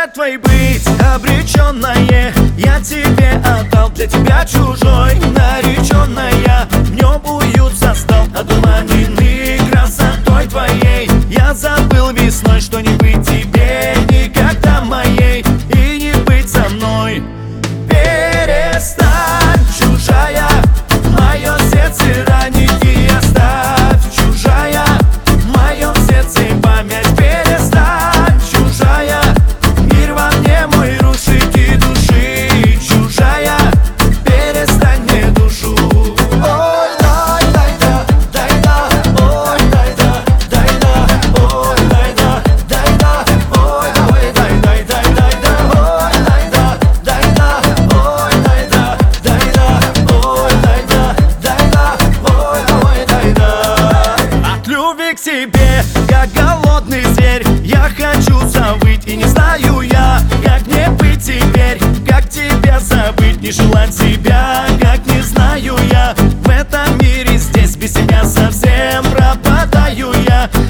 жертвой быть обреченное я тебе отдал, для тебя чужой нареченная. В нем уют застал, одурманенный красотой твоей. Я забыл весной, что не быть тебе никогда моей и не быть со мной. Перестань, чужая, мое сердце ранить и оставь, чужая, в моем сердце память. Перестань, чужая, мир во мне мой рушит и души, чужая, перестань мне душу. Ой, дай, дай, да, дай, да, ой, дай, да, дай, да, ой, дай, да, дай, да, ой, ой, дай, дай, дай, дай, да, ой, дай, да, дай, да, ой, дай, да, дай, да, ой, дай, да, дай, да, ой, ой, дай, да. От любви к тебе, как голодный зверь, я хочу завыть, и не знаю я, как мне быть теперь, как тебя забыть, не желать тебя, как не знаю я. В этом мире здесь без тебя совсем пропадаю я.